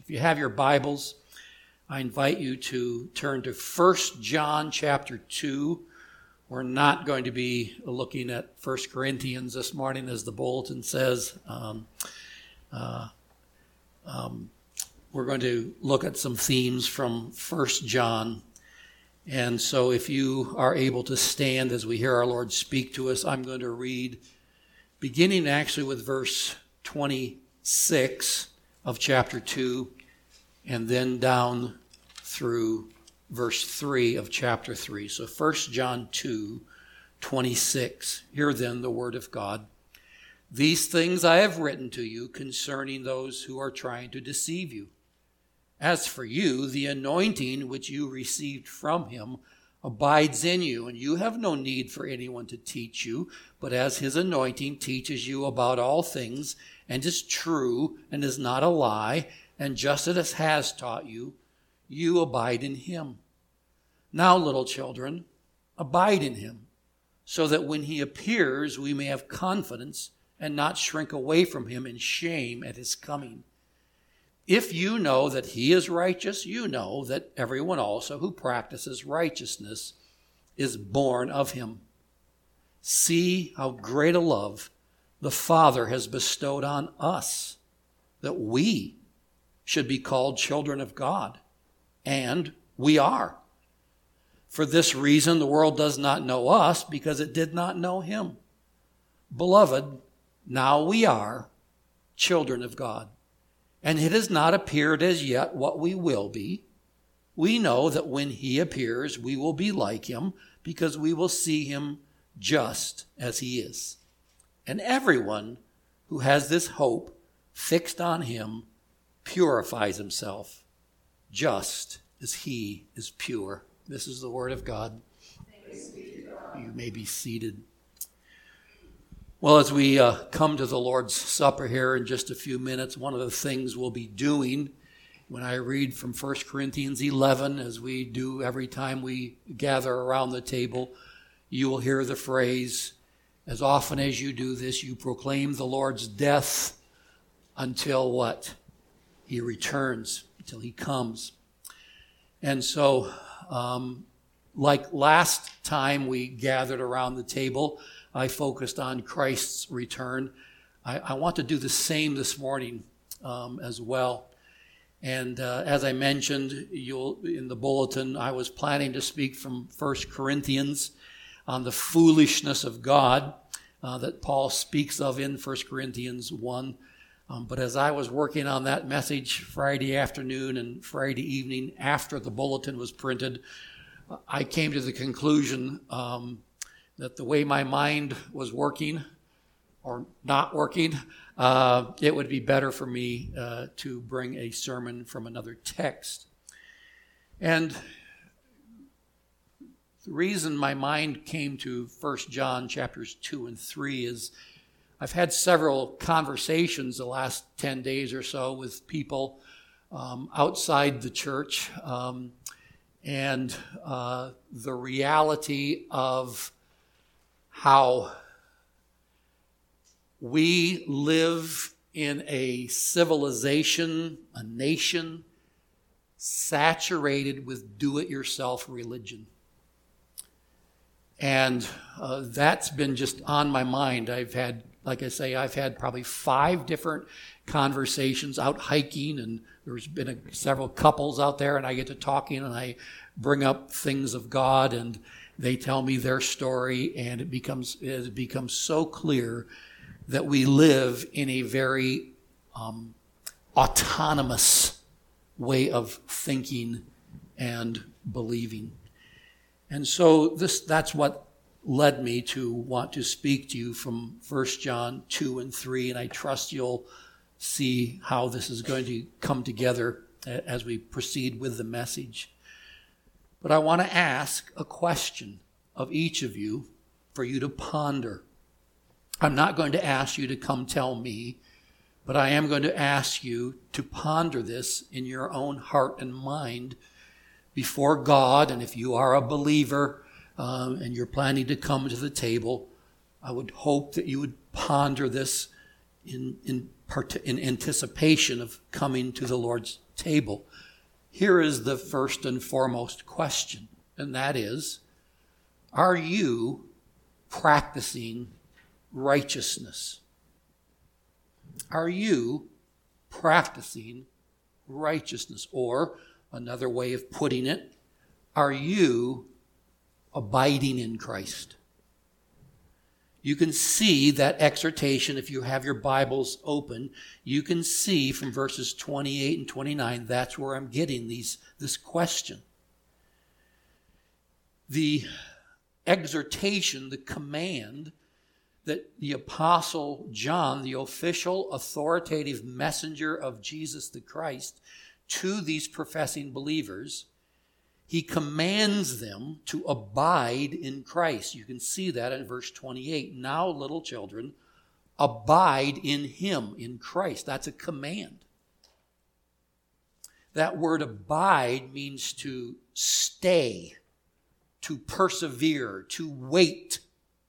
If you have your Bibles, I invite you to turn to 1 John chapter 2. We're not going to be looking at 1 Corinthians this morning, as the bulletin says. We're going to look at some themes from 1 John. And so if you are able to stand as we hear our Lord speak to us, I'm going to read, beginning actually with verse 26 of chapter 2, and then down through verse 3 of chapter 3. So 1 John 2, 26. Hear then the word of God. These things I have written to you concerning those who are trying to deceive you. As for you, the anointing which you received from him abides in you, and you have no need for anyone to teach you, but as his anointing teaches you about all things, and is true, and is not a lie, and just as it has taught you, you abide in him. Now, little children, abide in him, so that when he appears, we may have confidence and not shrink away from him in shame at his coming. If you know that he is righteous, you know that everyone also who practices righteousness is born of him. See how great a love the Father has bestowed on us, that we should be called children of God. And we are. For this reason, the world does not know us, because it did not know him. Beloved, now we are children of God. And it has not appeared as yet what we will be. We know that when he appears, we will be like him, because we will see him just as he is. And everyone who has this hope fixed on him purifies himself, just as he is pure. This is the word of God. You may be seated. Well, as we come to the Lord's Supper here in just a few minutes, one of the things we'll be doing when I read from 1 Corinthians 11, as we do every time we gather around the table, you will hear the phrase, as often as you do this, you proclaim the Lord's death until what? He returns, until he comes. And so, like last time we gathered around the table, I focused on Christ's return. I want to do the same this morning as well. And as I mentioned, in the bulletin, I was planning to speak from 1 Corinthians on the foolishness of God that Paul speaks of in 1 Corinthians 1. But as I was working on that message Friday afternoon and Friday evening after the bulletin was printed, I came to the conclusion that the way my mind was working or not working, it would be better for me to bring a sermon from another text. And the reason my mind came to 1 John chapters 2 and 3 is I've had several conversations the last 10 days or so with people outside the church, and the reality of how we live in a civilization, a nation, saturated with do-it-yourself religion. And that's been just on my mind. I've had probably 5 different conversations out hiking, and there's been several couples out there, and I get to talking, and I bring up things of God, and they tell me their story, and it becomes so clear that we live in a very autonomous way of thinking and believing. And so that's what led me to want to speak to you from 1 John 2 and 3, and I trust you'll see how this is going to come together as we proceed with the message. But I want to ask a question of each of you for you to ponder. I'm not going to ask you to come tell me, but I am going to ask you to ponder this in your own heart and mind before God. And if you are a believer and you're planning to come to the table, I would hope that you would ponder this in anticipation of coming to the Lord's table. Here is the first and foremost question, and that is, are you practicing righteousness? Are you practicing righteousness? Or, another way of putting it, are you abiding in Christ? You can see that exhortation if you have your Bibles open. You can see from verses 28 and 29, that's where I'm getting this question. The exhortation, the command that the Apostle John, the official authoritative messenger of Jesus the Christ, to these professing believers, he commands them to abide in Christ. You can see that in verse 28. Now, little children, abide in him, in Christ. That's a command. That word abide means to stay, to persevere, to wait.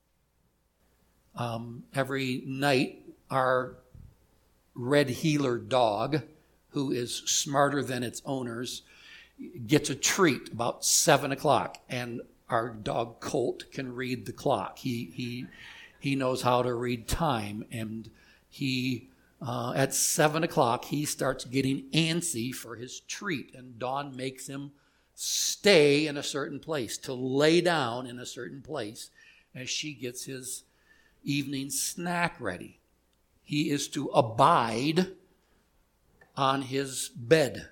Every night, our red heeler dog, who is smarter than its owners, gets a treat about 7 o'clock, and our dog Colt can read the clock. He knows how to read time, and he at 7 o'clock he starts getting antsy for his treat, and Dawn makes him stay in a certain place, to lay down in a certain place as she gets his evening snack ready. He is to abide on his bed.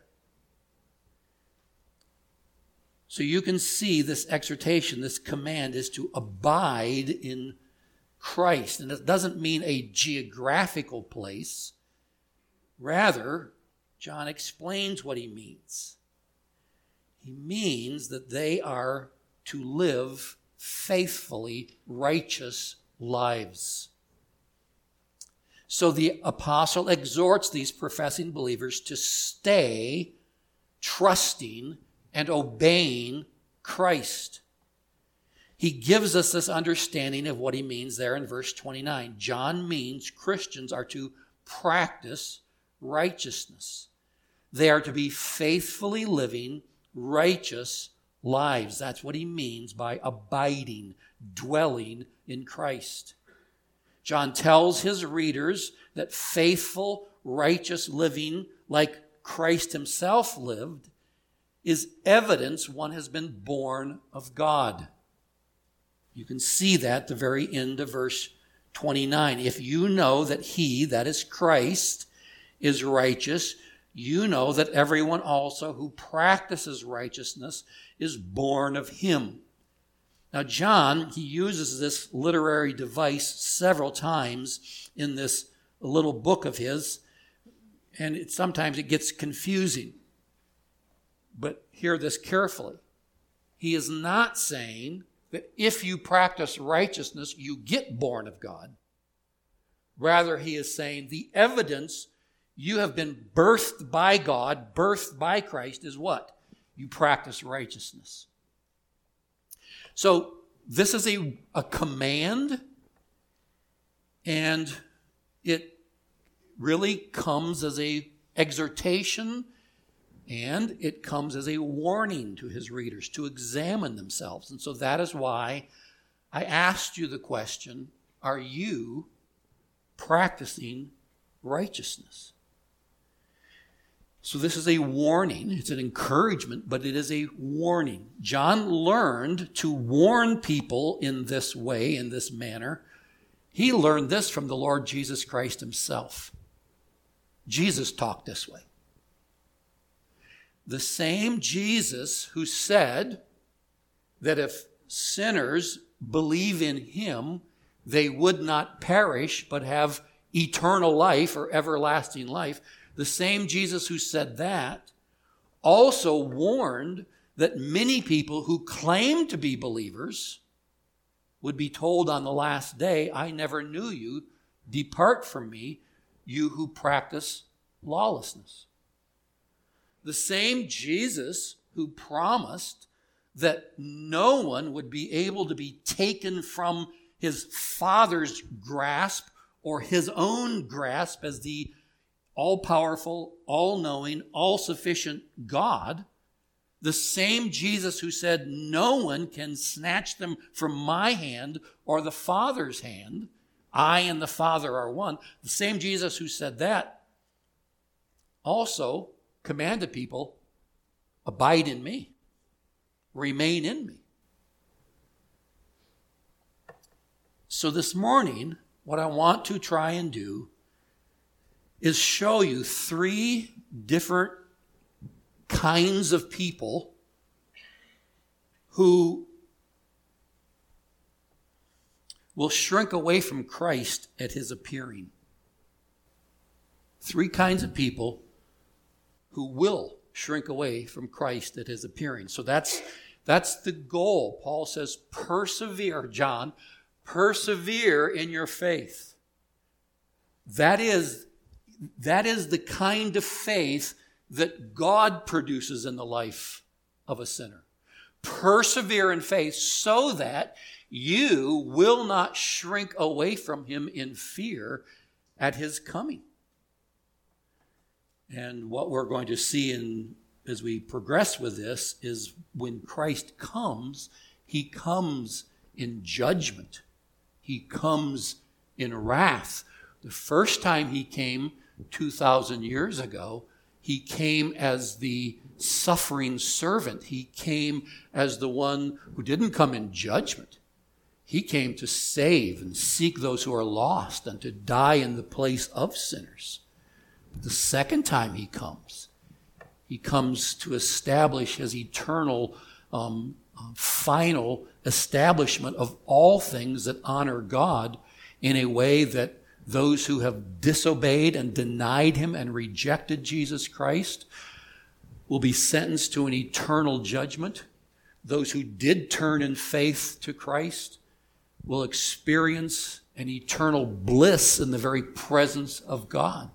So you can see this exhortation, this command is to abide in Christ. And it doesn't mean a geographical place. Rather, John explains what he means. He means that they are to live faithfully righteous lives. So the apostle exhorts these professing believers to stay trusting and obeying Christ. He gives us this understanding of what he means there in verse 29. John means Christians are to practice righteousness. They are to be faithfully living righteous lives. That's what he means by abiding, dwelling in Christ. John tells his readers that faithful, righteous living, like Christ himself lived, is evidence one has been born of God. You can see that at the very end of verse 29. If you know that he, that is Christ, is righteous, you know that everyone also who practices righteousness is born of him. Now, John, he uses this literary device several times in this little book of his, and sometimes it gets confusing. But hear this carefully. He is not saying that if you practice righteousness, you get born of God. Rather, he is saying the evidence you have been birthed by God, birthed by Christ, is what? You practice righteousness. So this is a command, and it really comes as an exhortation, and it comes as a warning to his readers to examine themselves. And so that is why I asked you the question, are you practicing righteousness? So this is a warning. It's an encouragement, but it is a warning. John learned to warn people in this way, in this manner. He learned this from the Lord Jesus Christ himself. Jesus talked this way. The same Jesus who said that if sinners believe in him, they would not perish but have eternal life or everlasting life. The same Jesus who said that also warned that many people who claim to be believers would be told on the last day, I never knew you. Depart from me, you who practice lawlessness. The same Jesus who promised that no one would be able to be taken from his Father's grasp or his own grasp as the all-powerful, all-knowing, all-sufficient God, the same Jesus who said, no one can snatch them from my hand or the Father's hand, I and the Father are one, the same Jesus who said that also commanded people, abide in me, remain in me. So this morning, what I want to try and do is show you 3 different kinds of people who will shrink away from Christ at his appearing. 3 kinds of people who will shrink away from Christ at his appearing. So that's the goal. Paul says, persevere, John, persevere in your faith. That is the kind of faith that God produces in the life of a sinner. Persevere in faith so that you will not shrink away from him in fear at his coming. And what we're going to see as we progress with this is when Christ comes, he comes in judgment. He comes in wrath. The first time he came 2,000 years ago, he came as the suffering servant. He came as the one who didn't come in judgment. He came to save and seek those who are lost and to die in the place of sinners. But the second time he comes to establish his eternal, final establishment of all things that honor God in a way that those who have disobeyed and denied him and rejected Jesus Christ will be sentenced to an eternal judgment. Those who did turn in faith to Christ will experience an eternal bliss in the very presence of God.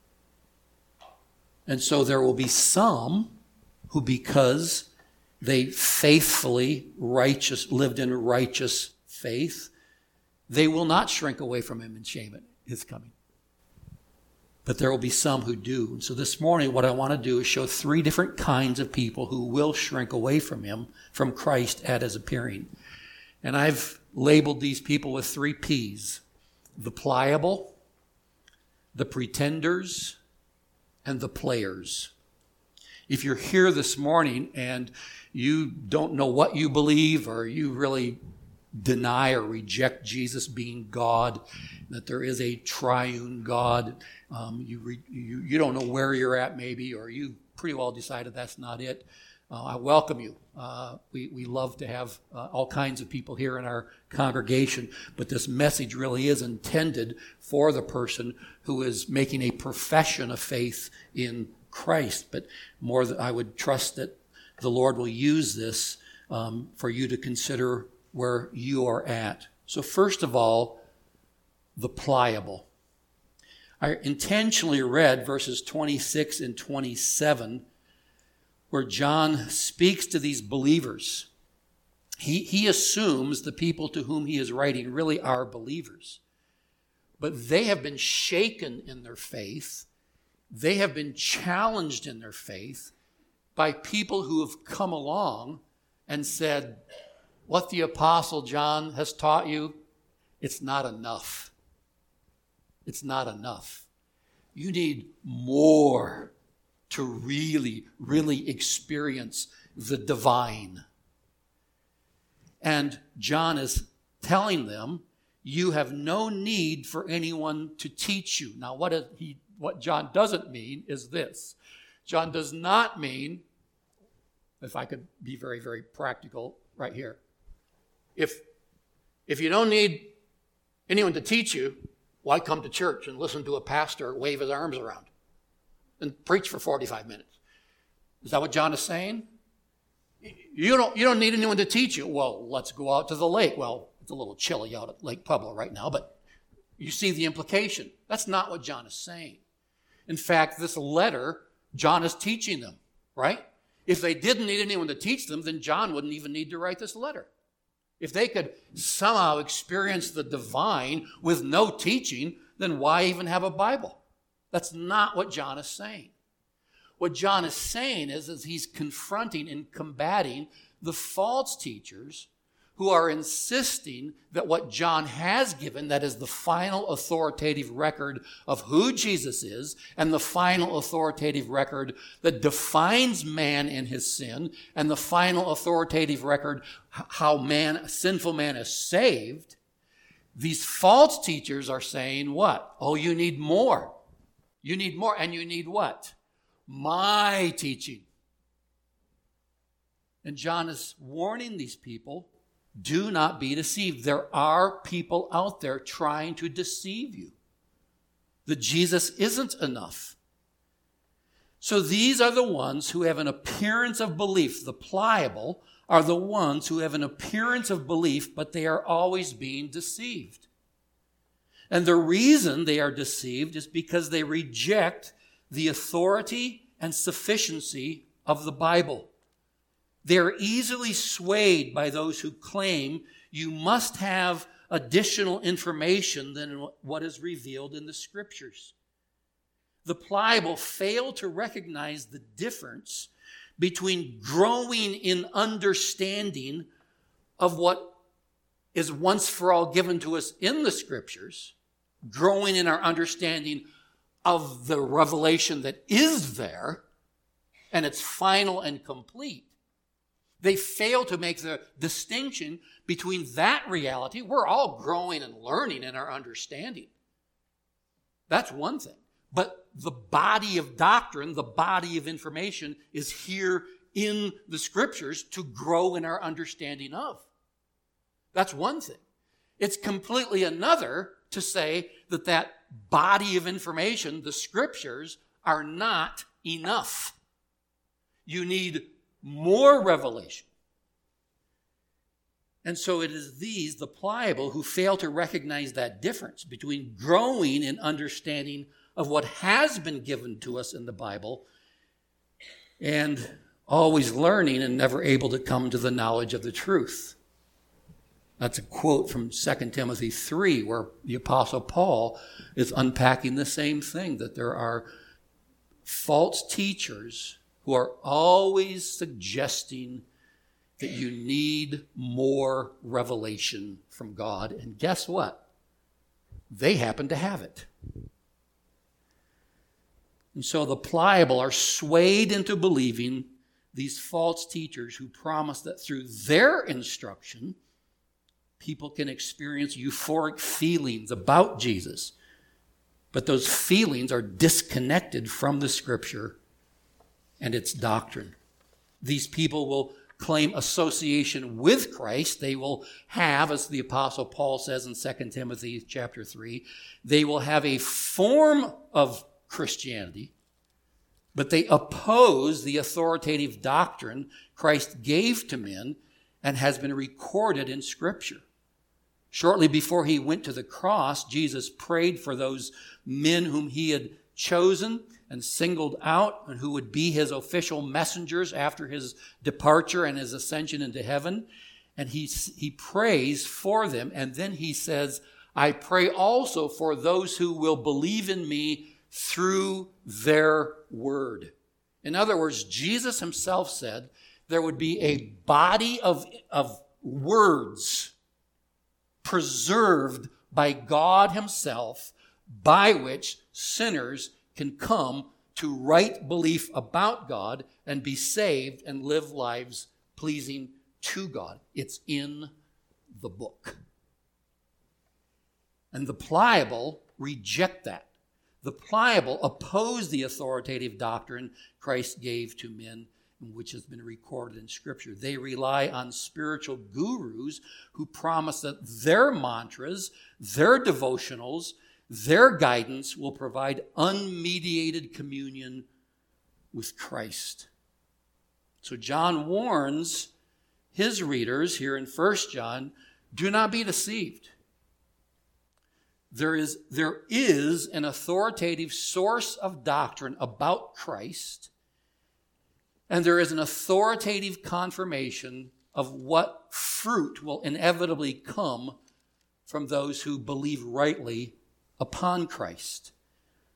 And so there will be some who, because they faithfully lived in righteous faith, they will not shrink away from him in shame at his coming. But there will be some who do. And so this morning, what I want to do is show 3 different kinds of people who will shrink away from him, from Christ at his appearing. And I've labeled these people with 3 P's: the pliable, the pretenders, and the players. If you're here this morning and you don't know what you believe, or you really deny or reject Jesus being God, that there is a triune God, you don't know where you're at maybe, or you pretty well decided that's not it, I welcome you. We love to have all kinds of people here in our congregation, but this message really is intended for the person who is making a profession of faith in Christ. But more than I would trust that the Lord will use this for you to consider where you are at. So first of all, the pliable. I intentionally read verses 26 and 27 where John speaks to these believers. He assumes the people to whom he is writing really are believers. But they have been shaken in their faith. They have been challenged in their faith by people who have come along and said, what the Apostle John has taught you, it's not enough. It's not enough. You need more to really, really experience the divine. And John is telling them, you have no need for anyone to teach you. Now, what John doesn't mean is this. John does not mean, if I could be very, very practical right here, if you don't need anyone to teach you, why come to church and listen to a pastor wave his arms around and preach for 45 minutes? Is that what John is saying? You don't need anyone to teach you. Well, let's go out to the lake. Well, it's a little chilly out at Lake Pueblo right now, but you see the implication. That's not what John is saying. In fact, this letter, John is teaching them, right? If they didn't need anyone to teach them, then John wouldn't even need to write this letter. If they could somehow experience the divine with no teaching, then why even have a Bible? That's not what John is saying. What John is saying is he's confronting and combating the false teachers who are insisting that what John has given, that is the final authoritative record of who Jesus is and the final authoritative record that defines man and his sin and the final authoritative record how sinful man is saved, these false teachers are saying what? Oh, you need more. You need more. And you need what? My teaching. And John is warning these people, do not be deceived. There are people out there trying to deceive you. That Jesus isn't enough. So these are the ones who have an appearance of belief. The pliable are the ones who have an appearance of belief, but they are always being deceived. And the reason they are deceived is because they reject the authority and sufficiency of the Bible. They are easily swayed by those who claim you must have additional information than what is revealed in the Scriptures. The pliable fail to recognize the difference between growing in understanding of what is once for all given to us in the Scriptures, growing in our understanding of the revelation that is there, and it's final and complete. They fail to make the distinction between that reality. We're all growing and learning in our understanding. That's one thing. But the body of doctrine, the body of information is here in the Scriptures to grow in our understanding of. That's one thing. It's completely another to say that that body of information, the Scriptures, are not enough. You need more revelation. And so it is these, the pliable, who fail to recognize that difference between growing in understanding of what has been given to us in the Bible and always learning and never able to come to the knowledge of the truth. That's a quote from 2 Timothy 3, where the Apostle Paul is unpacking the same thing, that there are false teachers who are always suggesting that you need more revelation from God. And guess what? They happen to have it. And so the pliable are swayed into believing these false teachers who promise that through their instruction, people can experience euphoric feelings about Jesus. But those feelings are disconnected from the Scripture and its doctrine. These people will claim association with Christ. They will have, as the Apostle Paul says in 2 Timothy chapter 3, they will have a form of Christianity, but they oppose the authoritative doctrine Christ gave to men and has been recorded in Scripture. Shortly before he went to the cross, Jesus prayed for those men whom he had chosen and singled out and who would be his official messengers after his departure and his ascension into heaven. And he prays for them. And then he says, I pray also for those who will believe in me through their word. In other words, Jesus himself said there would be a body of words preserved by God himself, by which sinners can come to right belief about God and be saved and live lives pleasing to God. It's in the book. And the pliable reject that. The pliable oppose the authoritative doctrine Christ gave to men, which has been recorded in Scripture. They rely on spiritual gurus who promise that their mantras, their devotionals, their guidance will provide unmediated communion with Christ. So John warns his readers here in 1 John, do not be deceived. There is an authoritative source of doctrine about Christ, and there is an authoritative confirmation of what fruit will inevitably come from those who believe rightly upon Christ.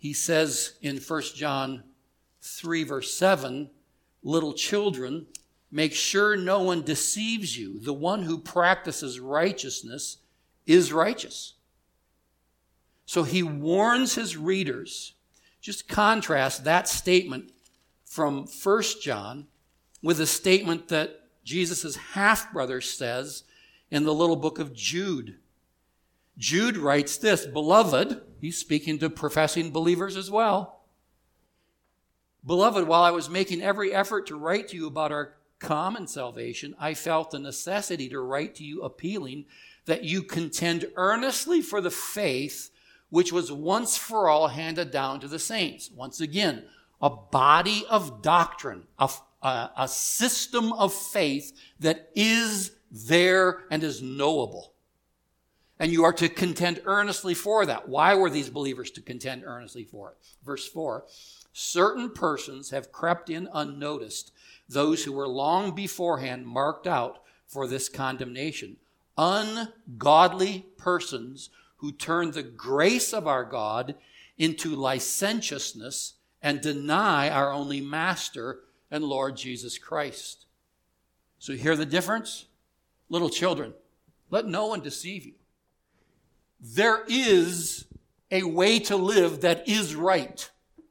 he says in 1 John 3, verse 7, little children, make sure no one deceives you. The one who practices righteousness is righteous. So he warns his readers. Just contrast that statement from 1 John with a statement that Jesus' half-brother says in the little book of Jude. Jude writes this, beloved, he's speaking to professing believers as well. Beloved, while I was making every effort to write to you about our common salvation, I felt the necessity to write to you appealing that you contend earnestly for the faith which was once for all handed down to the saints. Once again, a body of doctrine, a system of faith that is there and is knowable. And you are to contend earnestly for that. Why were these believers to contend earnestly for it? Verse 4, certain persons have crept in unnoticed, those who were long beforehand marked out for this condemnation. Ungodly persons who turn the grace of our God into licentiousness and deny our only Master and Lord Jesus Christ. So you hear the difference? Little children, let no one deceive you. There is a way to live that is right.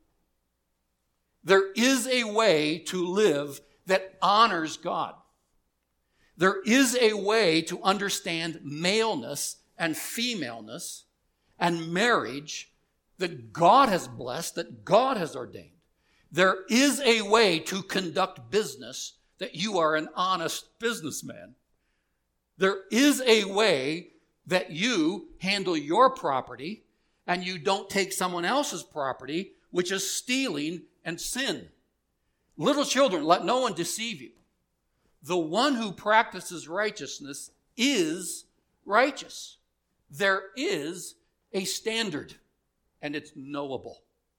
There is a way to live that honors God. There is a way to understand maleness and femaleness and marriage that God has blessed, that God has ordained. There is a way to conduct business that you are an honest businessman. There is a way that you handle your property and you don't take someone else's property, which is stealing and sin. Little children, let no one deceive you. The one who practices righteousness is righteous. There is a standard, and it's knowable.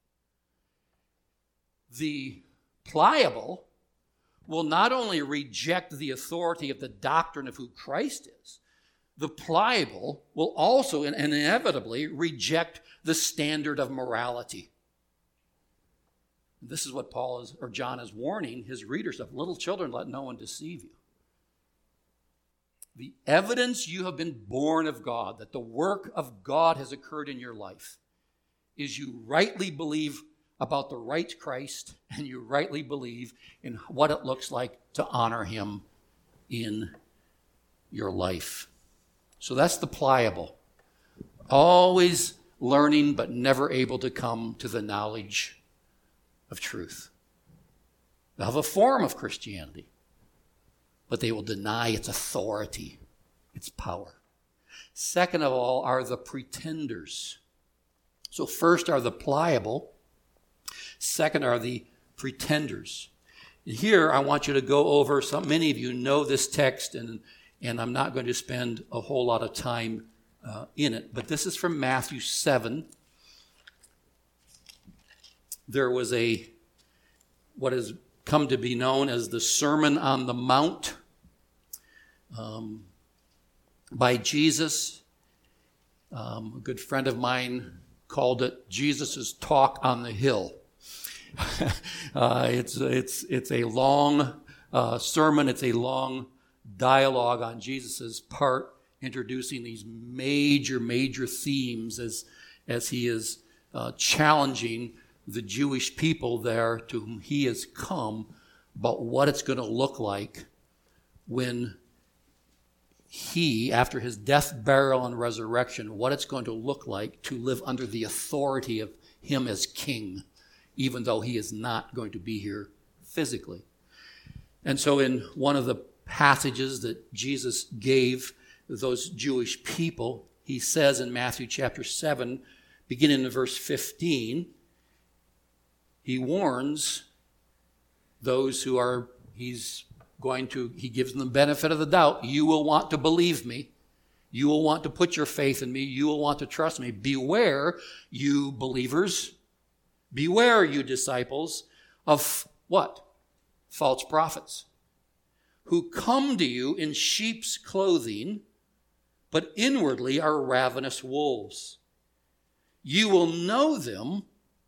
The pliable will not only reject the authority of the doctrine of who Christ is, the pliable will also and inevitably reject the standard of morality. This is what John is warning his readers of. Little children, let no one deceive you. The evidence you have been born of God, that the work of God has occurred in your life, is you rightly believe about the right Christ and you rightly believe in what it looks like to honor him in your life. So that's the pliable. Always learning but never able to come to the knowledge of truth. They'll have a form of Christianity, but they will deny its authority, its power. Second of all are the pretenders. So first are the pliable. Second are the pretenders. Here I want you to go over, many of you know this text, and I'm not going to spend a whole lot of time in it, but this is from Matthew 7. There was what has come to be known as the Sermon on the Mount by Jesus. A good friend of mine called it Jesus' talk on the hill. It's a long sermon. It's a long dialogue on Jesus' part, introducing these major themes as he is challenging the Jewish people there to whom he has come about what it's going to look like when he, after his death, burial, and resurrection, what it's going to look like to live under the authority of him as king, even though he is not going to be here physically. And so in one of the passages that Jesus gave those Jewish people, he says in Matthew chapter 7, beginning in verse 15, he warns those who are, he gives them the benefit of the doubt. You will want to believe me. You will want to put your faith in me. You will want to trust me. Beware, you believers. Beware, you disciples, of what? False prophets, who come to you in sheep's clothing, but inwardly are ravenous wolves. You will know them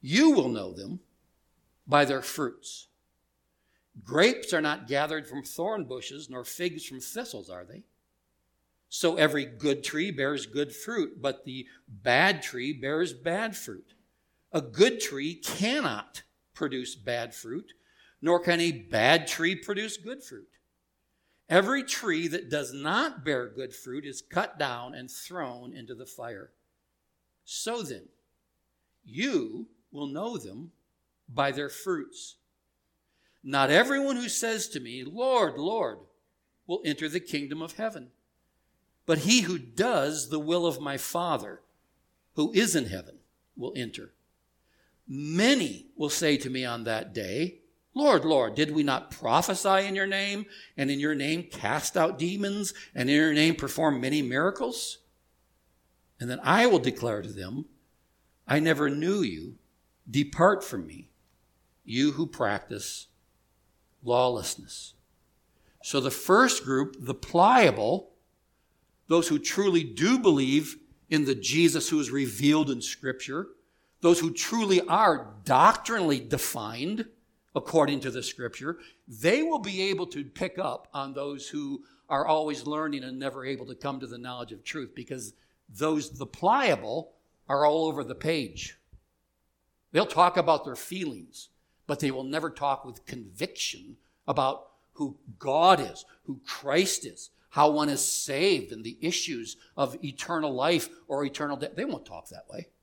You will know them by their fruits. Grapes are not gathered from thorn bushes, nor figs from thistles, are they? So every good tree bears good fruit, but the bad tree bears bad fruit. A good tree cannot produce bad fruit, nor can a bad tree produce good fruit. Every tree that does not bear good fruit is cut down and thrown into the fire. So then, you will know them by their fruits. Not everyone who says to me, Lord, Lord, will enter the kingdom of heaven, but he who does the will of my Father, who is in heaven, will enter. Many will say to me on that day, Lord, Lord, did we not prophesy in your name, and in your name cast out demons, and in your name perform many miracles? And then I will declare to them, I never knew you. Depart from me, you who practice lawlessness. So the first group, the pliable, those who truly do believe in the Jesus who is revealed in Scripture, those who truly are doctrinally defined according to the Scripture, they will be able to pick up on those who are always learning and never able to come to the knowledge of truth, because those, the pliable, are all over the page. They'll talk about their feelings, but they will never talk with conviction about who God is, who Christ is, how one is saved, and the issues of eternal life or eternal death. They won't talk that way.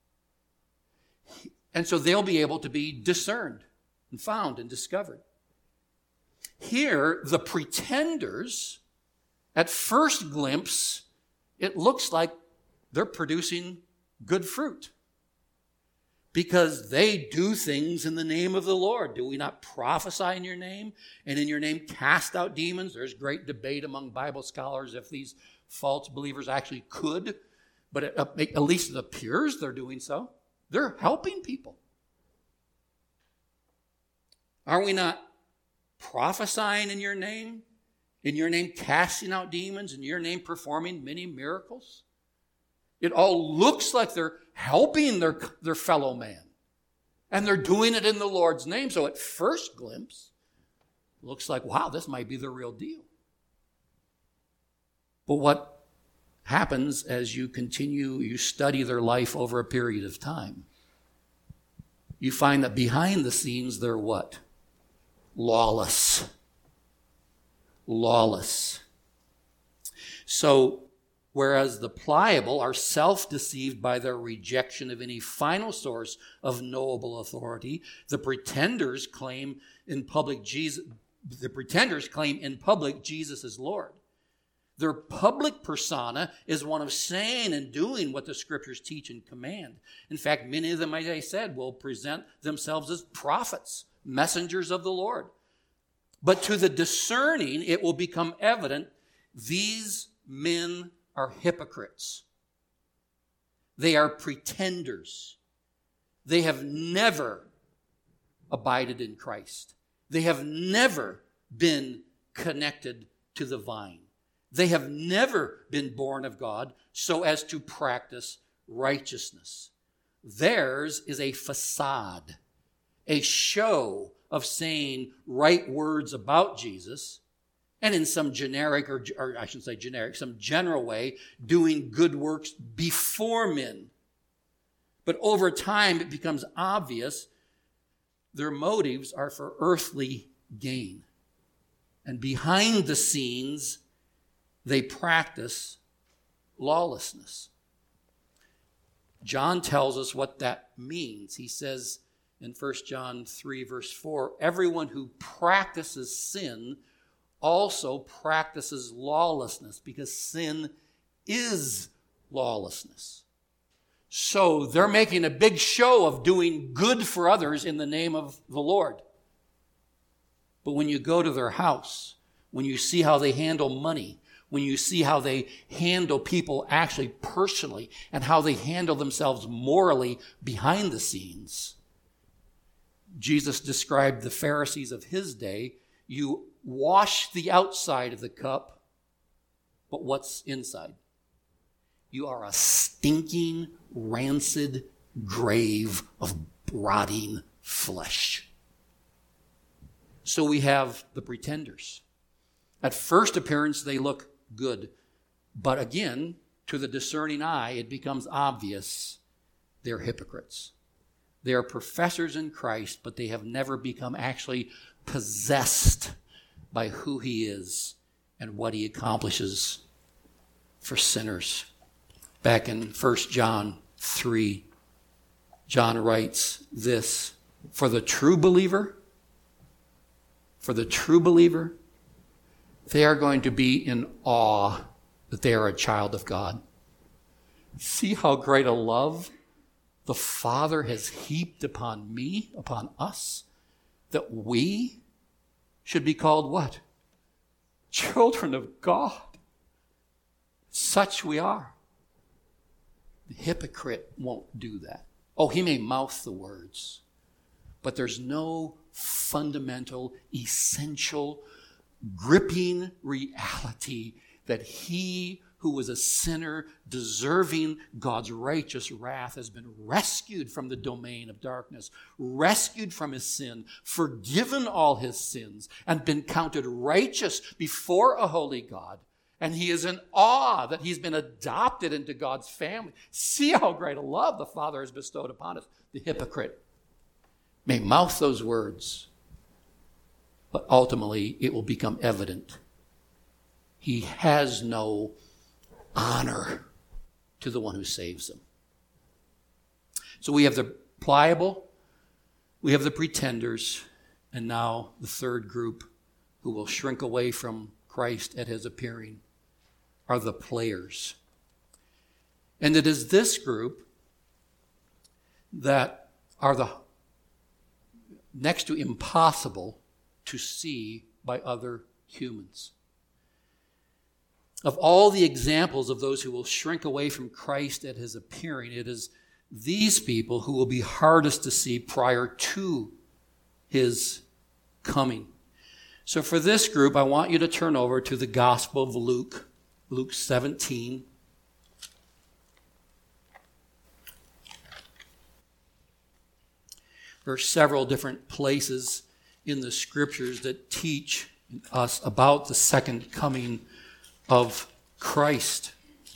And so they'll be able to be discerned and found and discovered. Here, the pretenders, at first glimpse, it looks like they're producing good fruit, because they do things in the name of the Lord. Do we not prophesy in your name, and in your name cast out demons? There's great debate among Bible scholars if these false believers actually could, but at least it appears they're doing so. They're helping people. Are we not prophesying in your name casting out demons, in your name performing many miracles? It all looks like they're helping their fellow man. And they're doing it in the Lord's name. So at first glimpse, it looks like, wow, this might be the real deal. But what happens as you study their life over a period of time, you find that behind the scenes they're what? Lawless. Lawless. So, whereas the pliable are self-deceived by their rejection of any final source of knowable authority, the pretenders claim in public Jesus is Lord. Their public persona is one of saying and doing what the Scriptures teach and command. In fact, many of them, as I said, will present themselves as prophets, messengers of the Lord. But to the discerning, it will become evident these men are hypocrites. They are pretenders. They have never abided in Christ. They have never been connected to the vine. They have never been born of God so as to practice righteousness. Theirs is a facade, a show of saying right words about Jesus, and in some generic, or I shouldn't say generic, some general way, doing good works before men. But over time, it becomes obvious their motives are for earthly gain. And behind the scenes, they practice lawlessness. John tells us what that means. He says in 1 John 3, verse 4, everyone who practices sin also practices lawlessness, because sin is lawlessness. So they're making a big show of doing good for others in the name of the Lord. But when you go to their house, when you see how they handle money, when you see how they handle people actually personally, and how they handle themselves morally behind the scenes, Jesus described the Pharisees of his day. You wash the outside of the cup, but what's inside? You are a stinking, rancid grave of rotting flesh. So we have the pretenders. At first appearance, they look good. But again, to the discerning eye, it becomes obvious they're hypocrites. They are professors in Christ, but they have never become actually possessed by who he is and what he accomplishes for sinners. Back in 1 John 3, John writes this, for the true believer, they are going to be in awe that they are a child of God. See how great a love the Father has heaped upon me, upon us, that we should be called what? Children of God. Such we are. The hypocrite won't do that. Oh, he may mouth the words, but there's no fundamental, essential, gripping reality that he who was a sinner deserving God's righteous wrath has been rescued from the domain of darkness, rescued from his sin, forgiven all his sins, and been counted righteous before a holy God. And he is in awe that he's been adopted into God's family. See how great a love the Father has bestowed upon us. The hypocrite may mouth those words, but ultimately it will become evident. He has no honor to the one who saves him. So we have the pliable, we have the pretenders, and now the third group who will shrink away from Christ at his appearing are the players. And it is this group that are the next to impossible to see by other humans. Of all the examples of those who will shrink away from Christ at his appearing, it is these people who will be hardest to see prior to his coming. So for this group, I want you to turn over to the Gospel of Luke, Luke 17. There are several different places in the scriptures that teach us about the second coming of Christ.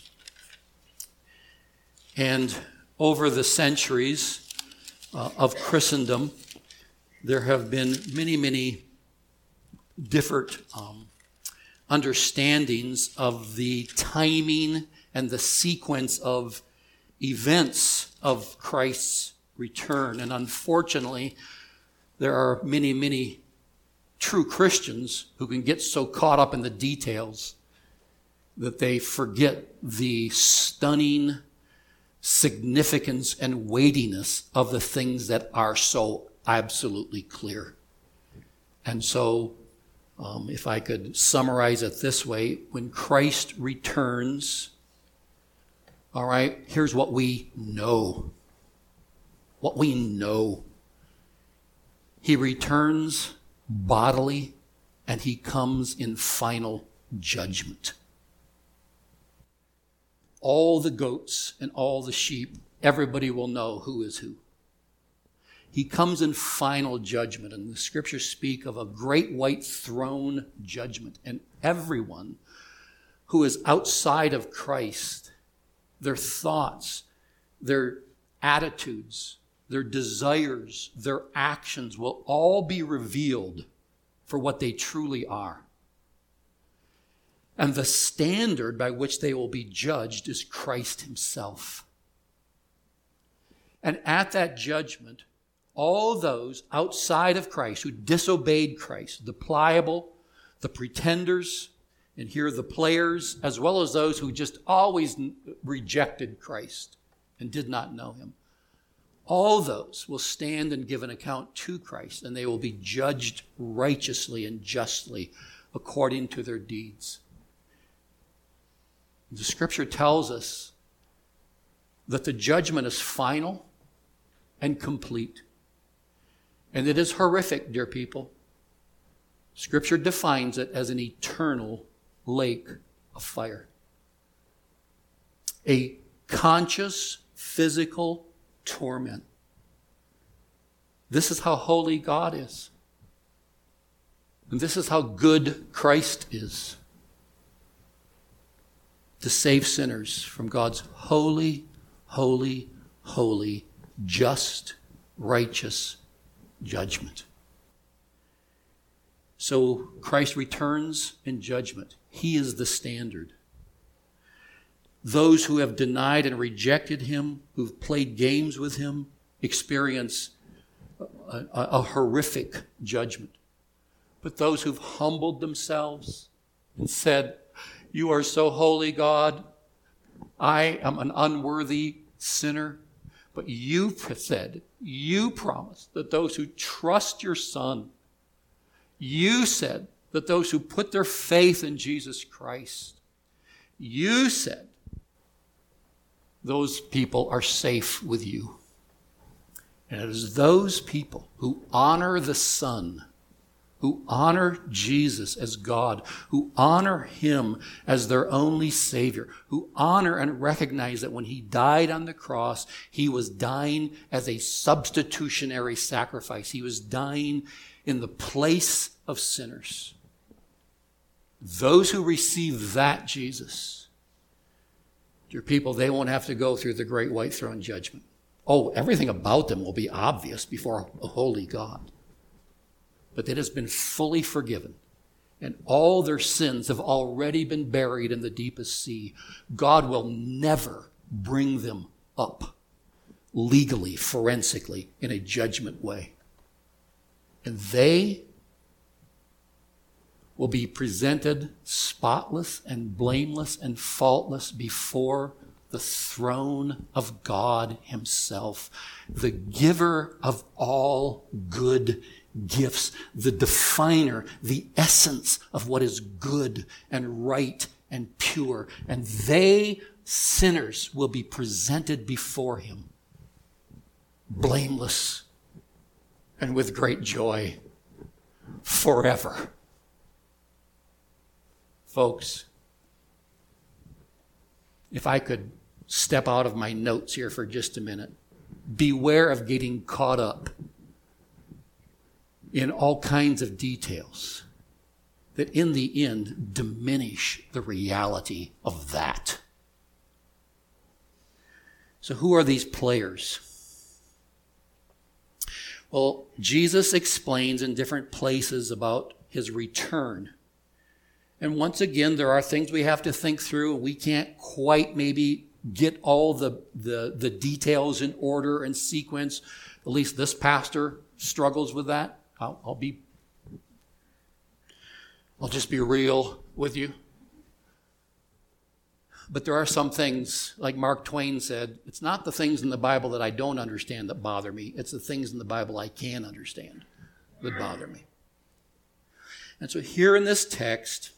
And over the centuries of Christendom, there have been many different understandings of the timing and the sequence of events of Christ's return. And unfortunately, there are many true Christians who can get so caught up in the details that they forget the stunning significance and weightiness of the things that are so absolutely clear. And so, if I could summarize it this way, when Christ returns, all right, here's what we know. What we know. He returns bodily, and he comes in final judgment. All the goats and all the sheep, everybody will know who is who. He comes in final judgment, and the scriptures speak of a great white throne judgment. And everyone who is outside of Christ, their thoughts, their attitudes, their desires, their actions will all be revealed for what they truly are. And the standard by which they will be judged is Christ himself. And at that judgment, all those outside of Christ who disobeyed Christ, the pliable, the pretenders, and here the players, as well as those who just always rejected Christ and did not know him, all those will stand and give an account to Christ, and they will be judged righteously and justly according to their deeds. The scripture tells us that the judgment is final and complete. And it is horrific, dear people. Scripture defines it as an eternal lake of fire. A conscious physical torment. This is how holy God is. And this is how good Christ is. To save sinners from God's holy, holy, holy, just, righteous judgment. So Christ returns in judgment. He is the standard. Those who have denied and rejected him, who've played games with him, experience a horrific judgment. But those who've humbled themselves and said, "You are so holy, God. I am an unworthy sinner." But you said, you promised that those who trust your Son, you said that those who put their faith in Jesus Christ, you said those people are safe with you. And it is those people who honor the Son, who honor Jesus as God, who honor him as their only Savior, who honor and recognize that when he died on the cross, he was dying as a substitutionary sacrifice. He was dying in the place of sinners. Those who receive that Jesus, dear people, they won't have to go through the great white throne judgment. Oh, everything about them will be obvious before a holy God. But it has been fully forgiven, and all their sins have already been buried in the deepest sea. God will never bring them up legally, forensically, in a judgment way. And they will be presented spotless and blameless and faultless before the throne of God himself, the giver of all good gifts, the definer, the essence of what is good and right and pure. And they, sinners, will be presented before him, blameless and with great joy forever. Folks, if I could step out of my notes here for just a minute, beware of getting caught up in all kinds of details that in the end diminish the reality of that. So who are these players? Well, Jesus explains in different places about his return. And once again, there are things we have to think through. We can't quite maybe get all the details in order and sequence. At least this pastor struggles with that. I'll just be real with you. But there are some things, like Mark Twain said, it's not the things in the Bible that I don't understand that bother me. It's the things in the Bible I can understand that bother me. And so here in this text,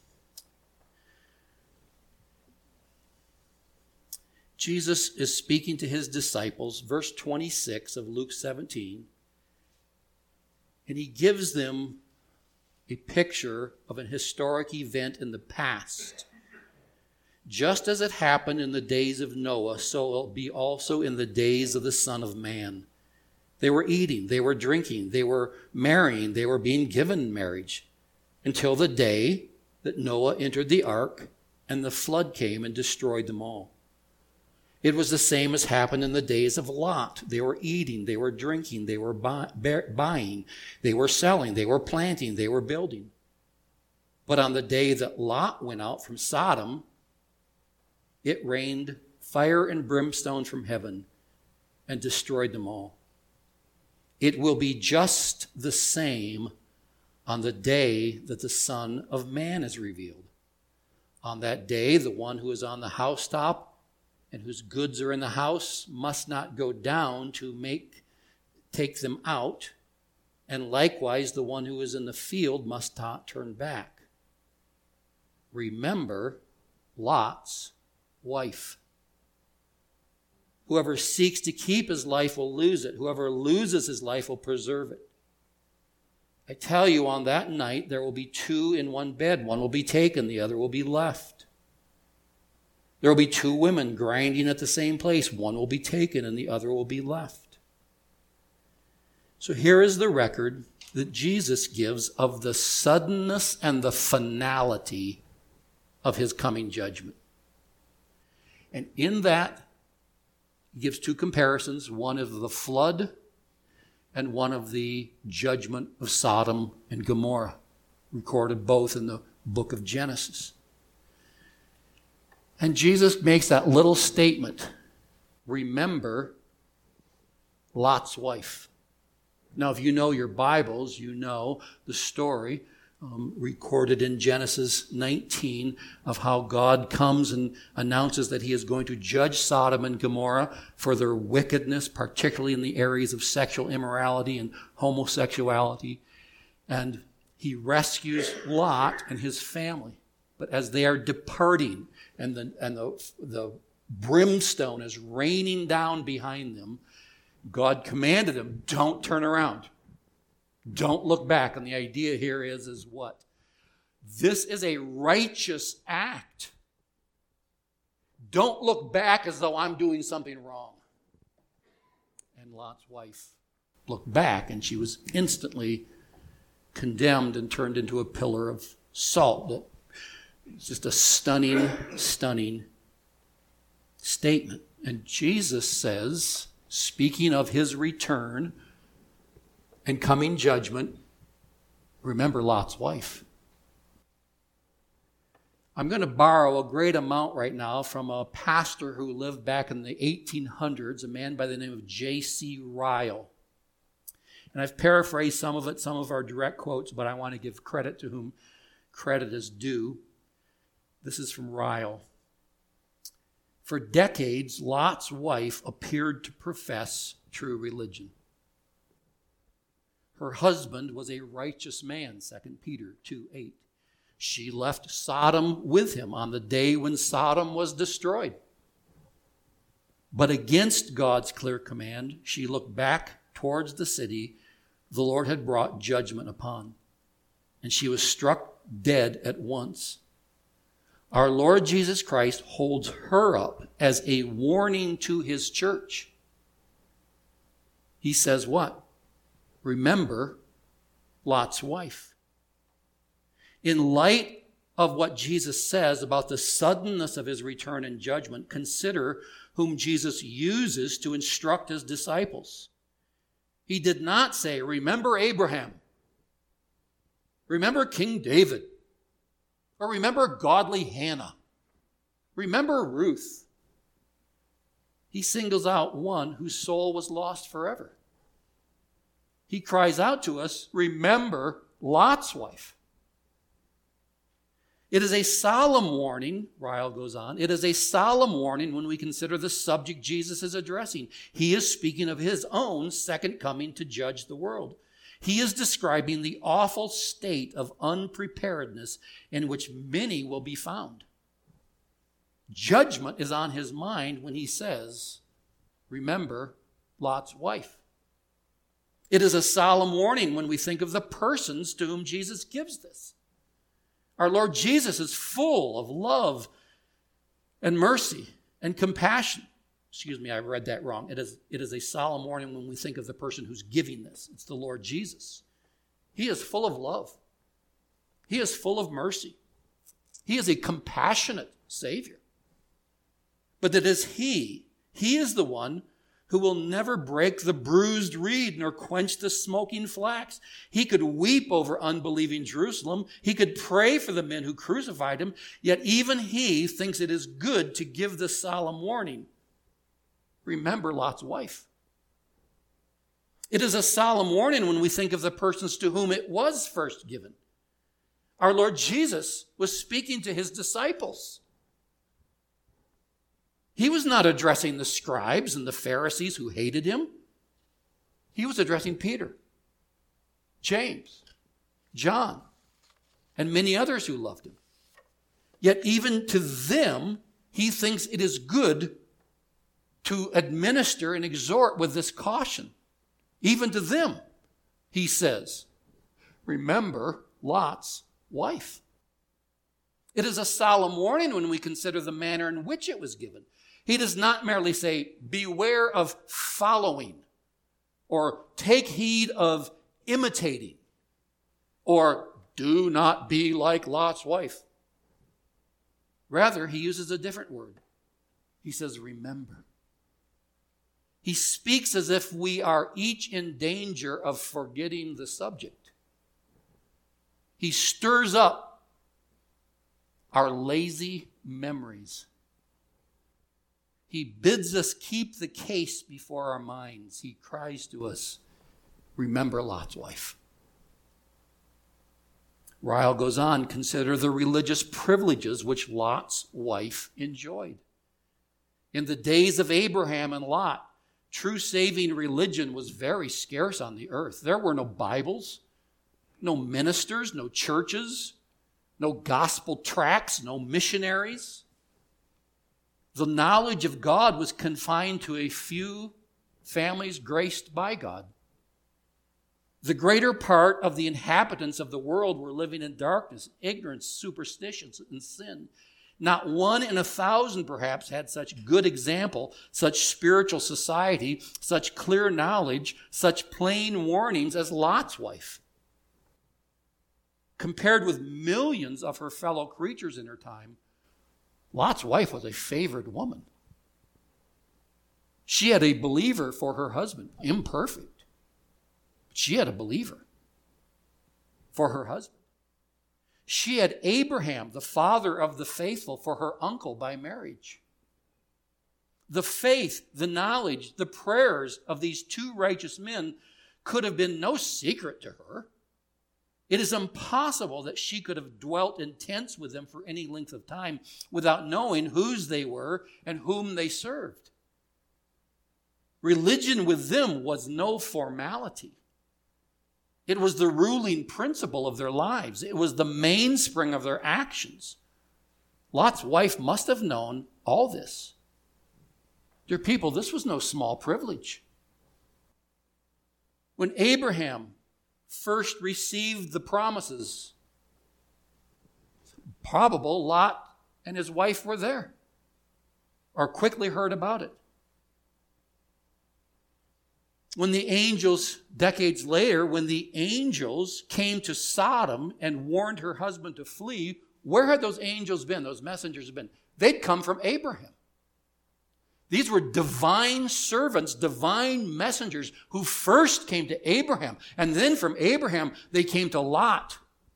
Jesus is speaking to his disciples, verse 26 of Luke 17, and he gives them a picture of an historic event in the past. Just as it happened in the days of Noah, so it will be also in the days of the Son of Man. They were eating, they were drinking, they were marrying, they were being given marriage, until the day that Noah entered the ark and the flood came and destroyed them all. It was the same as happened in the days of Lot. They were eating, they were drinking, they were buying, they were selling, they were planting, they were building. But on the day that Lot went out from Sodom, it rained fire and brimstone from heaven and destroyed them all. It will be just the same on the day that the Son of Man is revealed. On that day, the one who is on the housetop and whose goods are in the house must not go down to take them out, and likewise the one who is in the field must not turn back. Remember Lot's wife. Whoever seeks to keep his life will lose it. Whoever loses his life will preserve it. I tell you, on that night there will be two in one bed. One will be taken, the other will be left. There will be two women grinding at the same place. One will be taken and the other will be left. So here is the record that Jesus gives of the suddenness and the finality of his coming judgment. And in that, he gives two comparisons, one of the flood and one of the judgment of Sodom and Gomorrah, recorded both in the book of Genesis. And Jesus makes that little statement, remember Lot's wife. Now, if you know your Bibles, you know the story recorded in Genesis 19 of how God comes and announces that he is going to judge Sodom and Gomorrah for their wickedness, particularly in the areas of sexual immorality and homosexuality. And he rescues Lot and his family. But as they are departing and the brimstone is raining down behind them, God commanded them, don't turn around. Don't look back. And the idea here is what? This is a righteous act. Don't look back as though I'm doing something wrong. And Lot's wife looked back, and she was instantly condemned and turned into a pillar of salt. It's just a stunning, stunning statement. And Jesus says, speaking of his return and coming judgment, remember Lot's wife. I'm going to borrow a great amount right now from a pastor who lived back in the 1800s, a man by the name of J.C. Ryle. And I've paraphrased some of it, some of our direct quotes, but I want to give credit to whom credit is due. This is from Ryle. For decades, Lot's wife appeared to profess true religion. Her husband was a righteous man, 2 Peter 2:8. She left Sodom with him on the day when Sodom was destroyed. But against God's clear command, she looked back towards the city the Lord had brought judgment upon, and she was struck dead at once. Our Lord Jesus Christ holds her up as a warning to his church. He says what? Remember Lot's wife. In light of what Jesus says about the suddenness of his return and judgment, consider whom Jesus uses to instruct his disciples. He did not say, remember Abraham, remember King David, or remember godly Hannah, remember Ruth. He singles out one whose soul was lost forever. He cries out to us, remember Lot's wife. It is a solemn warning, Ryle goes on, it is a solemn warning when we consider the subject Jesus is addressing. He is speaking of his own second coming to judge the world. He is describing the awful state of unpreparedness in which many will be found. Judgment is on his mind when he says, remember Lot's wife. It is a solemn warning when we think of the persons to whom Jesus gives this. Our Lord Jesus is full of love and mercy and compassion. Excuse me, I read that wrong. It is a solemn warning when we think of the person who's giving this. It's the Lord Jesus. He is full of love. He is full of mercy. He is a compassionate Savior. But it is He is the one who will never break the bruised reed nor quench the smoking flax. He could weep over unbelieving Jerusalem. He could pray for the men who crucified him. Yet even he thinks it is good to give this solemn warning. Remember Lot's wife. It is a solemn warning when we think of the persons to whom it was first given. Our Lord Jesus was speaking to his disciples. He was not addressing the scribes and the Pharisees who hated him. He was addressing Peter, James, John, and many others who loved him. Yet even to them, he thinks it is good to administer and exhort with this caution. Even to them, he says, remember Lot's wife. It is a solemn warning when we consider the manner in which it was given. He does not merely say, beware of following or take heed of imitating, or do not be like Lot's wife. Rather, he uses a different word. He says, remember. He speaks as if we are each in danger of forgetting the subject. He stirs up our lazy memories. He bids us keep the case before our minds. He cries to us, remember Lot's wife. Ryle goes on, consider the religious privileges which Lot's wife enjoyed. In the days of Abraham and Lot, true saving religion was very scarce on the earth. There were no Bibles, no ministers, no churches, no gospel tracts, no missionaries. The knowledge of God was confined to a few families graced by God. The greater part of the inhabitants of the world were living in darkness, ignorance, superstitions, and sin. Not 1 in 1,000 perhaps had such good example, such spiritual society, such clear knowledge, such plain warnings as Lot's wife. Compared with millions of her fellow creatures in her time, Lot's wife was a favored woman. She had a believer for her husband, imperfect. She had a believer for her husband. She had Abraham, the father of the faithful, for her uncle by marriage. The faith, the knowledge, the prayers of these two righteous men could have been no secret to her. It is impossible that she could have dwelt in tents with them for any length of time without knowing whose they were and whom they served. Religion with them was no formality. It was the ruling principle of their lives. It was the mainspring of their actions. Lot's wife must have known all this. Dear people, this was no small privilege. When Abraham first received the promises, probable Lot and his wife were there, or quickly heard about it. When the angels, decades later, when the angels came to Sodom and warned her husband to flee, where had those angels been, those messengers been? They'd come from Abraham. These were divine servants, divine messengers who first came to Abraham. And then from Abraham, they came to Lot.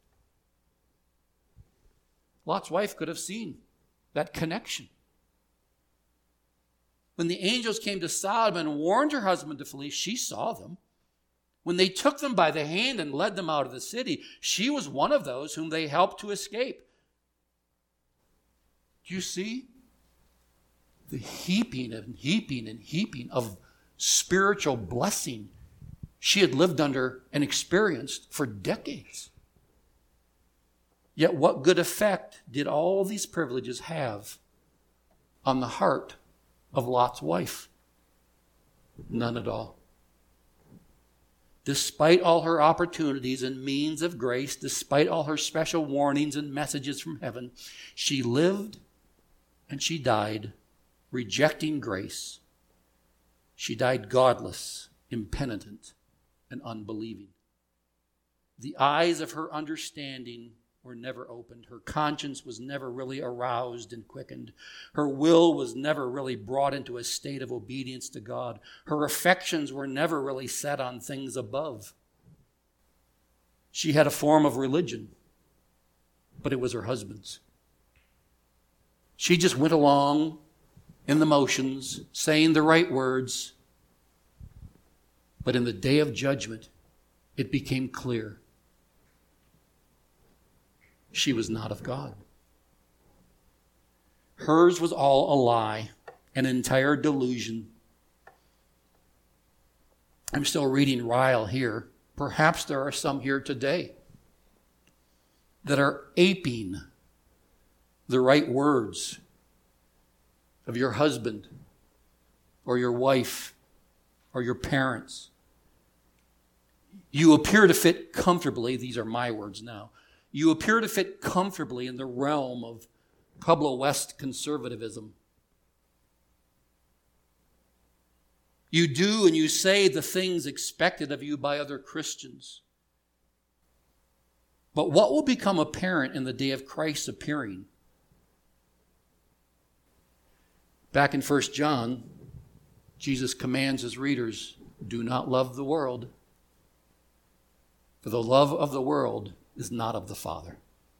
Lot's wife could have seen that connection. When the angels came to Sodom and warned her husband to flee, she saw them. When they took them by the hand and led them out of the city, she was one of those whom they helped to escape. Do you see? The heaping and heaping and heaping of spiritual blessing she had lived under and experienced for decades. Yet what good effect did all these privileges have on the heart of Lot's wife? None at all. Despite all her opportunities and means of grace, despite all her special warnings and messages from heaven, she lived and she died rejecting grace. She died godless, impenitent, and unbelieving. The eyes of her understanding were never opened. Her conscience was never really aroused and quickened. Her will was never really brought into a state of obedience to God. Her affections were never really set on things above. She had a form of religion, but it was her husband's. She just went along in the motions, saying the right words. But in the day of judgment, it became clear she was not of God. Hers was all a lie, an entire delusion. I'm still reading Ryle here. Perhaps there are some here today that are aping the right words of your husband or your wife or your parents. You appear to fit comfortably, these are my words now, you appear to fit comfortably in the realm of Pueblo West conservatism. You do and you say the things expected of you by other Christians. But what will become apparent in the day of Christ's appearing? Back in 1 John, Jesus commands his readers, do not love the world, for the love of the world is not of the Father.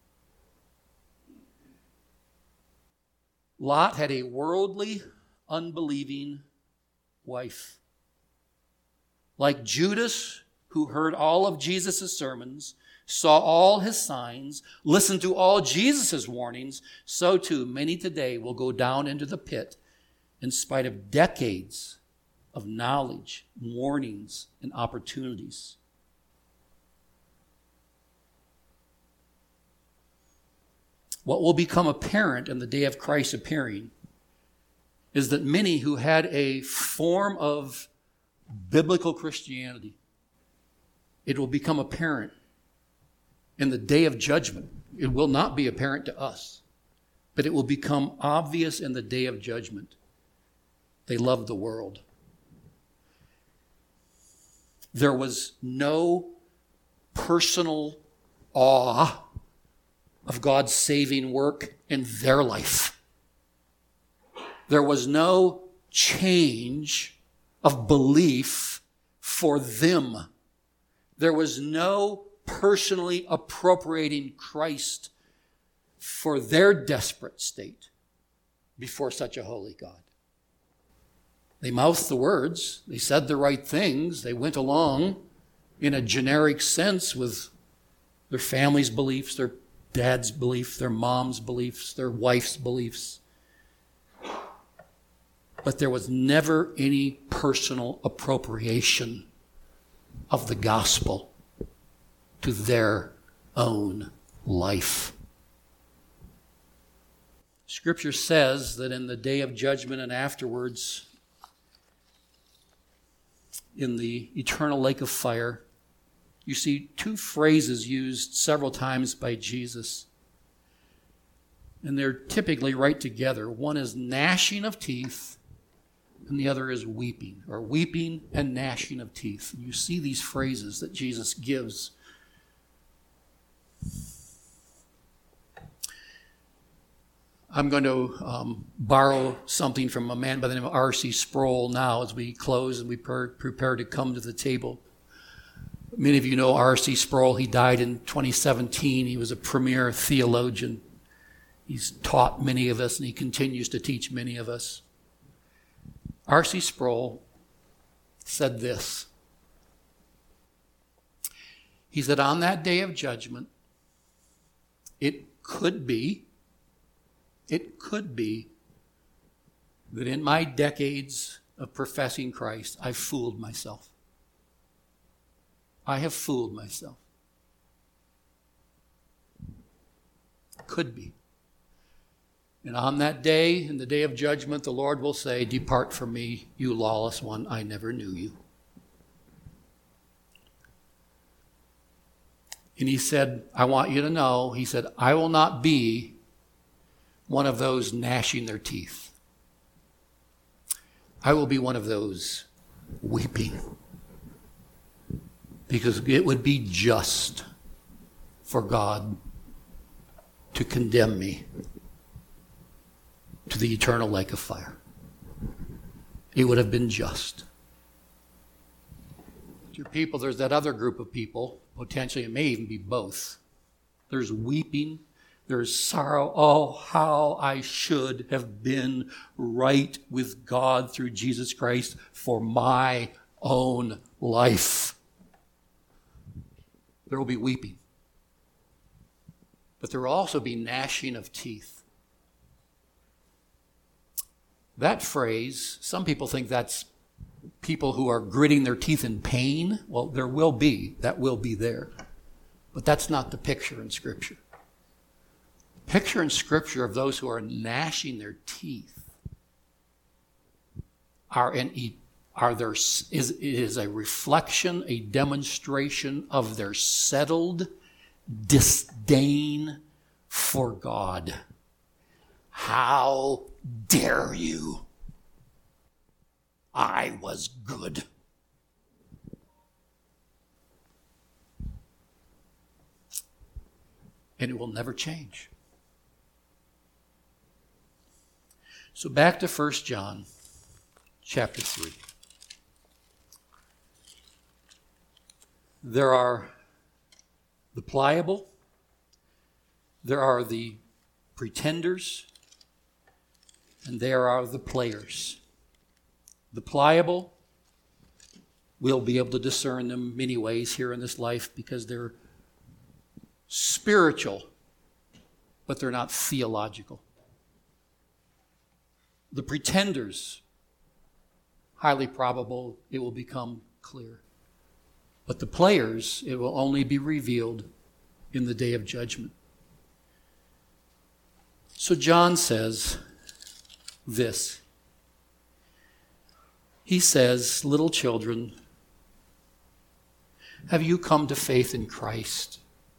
Lot had a worldly, unbelieving wife. Like Judas, who heard all of Jesus' sermons, saw all his signs, listened to all Jesus' warnings, so too many today will go down into the pit in spite of decades of knowledge, warnings, and opportunities. What will become apparent in the day of Christ's appearing is that many who had a form of biblical Christianity, it will become apparent in the day of judgment. It will not be apparent to us, but it will become obvious in the day of judgment. They loved the world. There was no personal awe of God's saving work in their life. There was no change of belief for them. There was no personally appropriating Christ for their desperate state before such a holy God. They mouthed the words. They said the right things. They went along in a generic sense with their family's beliefs, their dad's beliefs, their mom's beliefs, their wife's beliefs. But there was never any personal appropriation of the gospel to their own life. Scripture says that in the day of judgment and afterwards, in the eternal lake of fire, you see two phrases used several times by Jesus. And they're typically right together. One is gnashing of teeth, and the other is weeping, or weeping and gnashing of teeth. And you see these phrases that Jesus gives. I'm going to borrow something from a man by the name of R.C. Sproul now as we close and we prepare to come to the table. Many of you know R.C. Sproul. He died in 2017. He was a premier theologian. He's taught many of us, and he continues to teach many of us. R.C. Sproul said this. He said, on that day of judgment, it could be that in my decades of professing Christ, I've fooled myself. I have fooled myself. Could be. And on that day, in the day of judgment, the Lord will say, depart from me, you lawless one, I never knew you. And he said, I want you to know, he said, I will not be one of those gnashing their teeth. I will be one of those weeping. Because it would be just for God to condemn me to the eternal lake of fire. It would have been just. Dear people, there's that other group of people, potentially it may even be both. There's weeping, there's sorrow. Oh, how I should have been right with God through Jesus Christ for my own life. There will be weeping. But there will also be gnashing of teeth. That phrase, some people think that's people who are gritting their teeth in pain. Well, that will be there. But that's not the picture in Scripture. The picture in Scripture of those who are gnashing their teeth is a reflection, a demonstration of their settled disdain for God. How dare you? I was good. And it will never change. So back to 1 John chapter 3. There are the pliable, there are the pretenders, and there are the players. The pliable, we'll be able to discern them many ways here in this life because they're spiritual, but they're not theological. The pretenders, highly probable it will become clear. But the players, it will only be revealed in the day of judgment. So John says this. He says, little children, have you come to faith in Christ?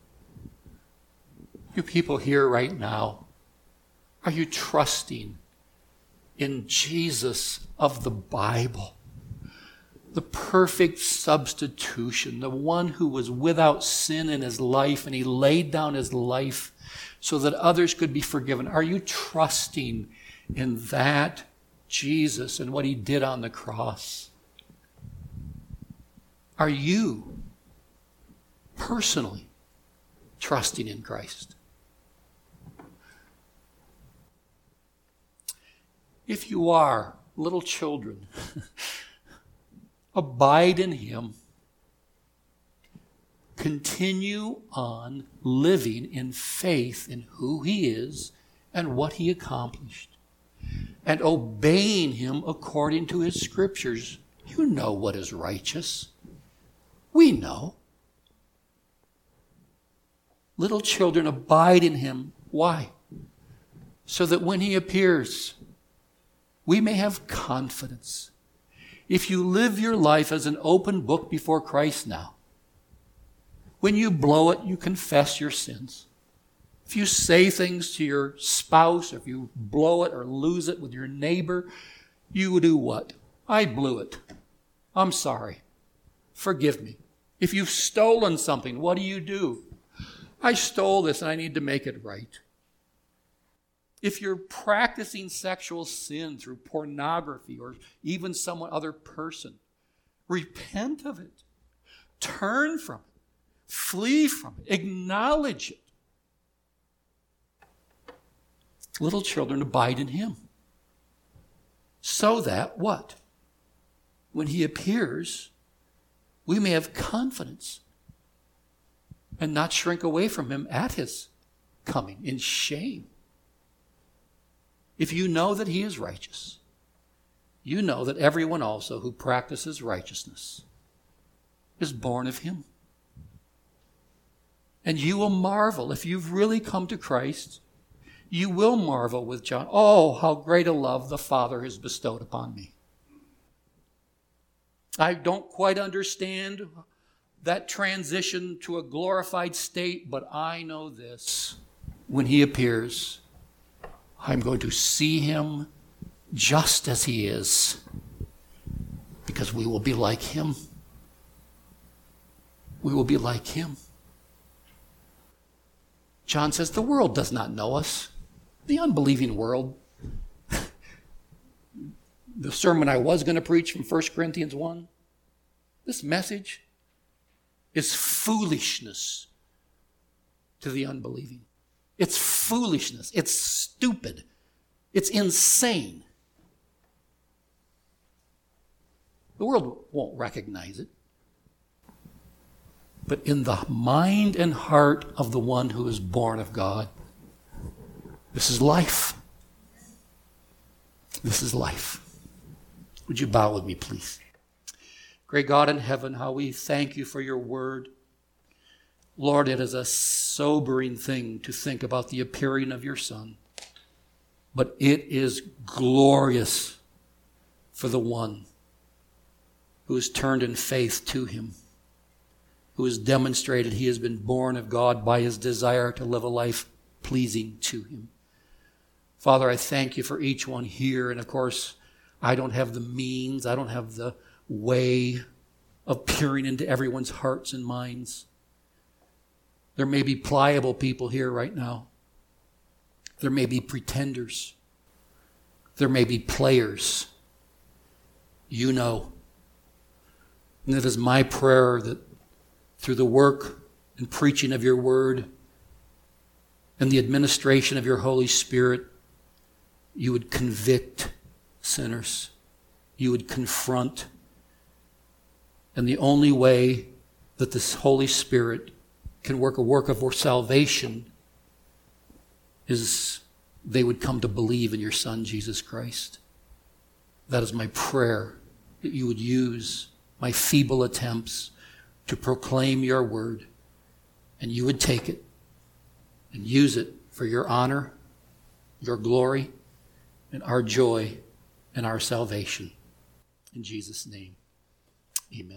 You people here right now, are you trusting in Jesus of the Bible? The perfect substitution, the one who was without sin in his life, and he laid down his life so that others could be forgiven. Are you trusting in that Jesus and what he did on the cross? Are you personally trusting in Christ? If you are, little children, abide in him. Continue on living in faith in who he is and what he accomplished, and obeying him according to his scriptures. You know what is righteous. We know. Little children, abide in him. Why? So that when he appears, we may have confidence. If you live your life as an open book before Christ now, when you blow it, you confess your sins. If you say things to your spouse, or if you blow it or lose it with your neighbor, you do what? I blew it. I'm sorry. Forgive me. If you've stolen something, what do? I stole this and I need to make it right. If you're practicing sexual sin through pornography or even some other person, repent of it. Turn from it. Flee from it. Acknowledge it. Little children, abide in him. So that what? When he appears, we may have confidence and not shrink away from him at his coming in shame. If you know that he is righteous, you know that everyone also who practices righteousness is born of him. And you will marvel, if you've really come to Christ, you will marvel with John. Oh, how great a love the Father has bestowed upon me. I don't quite understand that transition to a glorified state, but I know this. When he appears, I'm going to see him just as he is, because we will be like him. We will be like him. John says the world does not know us. The unbelieving world. The sermon I was going to preach from 1 Corinthians 1, this message is foolishness to the unbelieving. It's foolishness. It's stupid. It's insane. The world won't recognize it. But in the mind and heart of the one who is born of God, this is life. This is life. Would you bow with me, please? Great God in heaven, how we thank you for your word. Lord, it is a sobering thing to think about the appearing of your Son. But it is glorious for the one who has turned in faith to him, who has demonstrated he has been born of God by his desire to live a life pleasing to him. Father, I thank you for each one here. And of course, I don't have the means. I don't have the way of peering into everyone's hearts and minds. There may be pliable people here right now. There may be pretenders. There may be players. You know. And it is my prayer that through the work and preaching of your word and the administration of your Holy Spirit, you would convict sinners. You would confront. And the only way that this Holy Spirit can work a work of salvation is they would come to believe in your Son, Jesus Christ. That is my prayer, that you would use my feeble attempts to proclaim your word, and you would take it and use it for your honor, your glory, and our joy and our salvation. In Jesus' name, amen.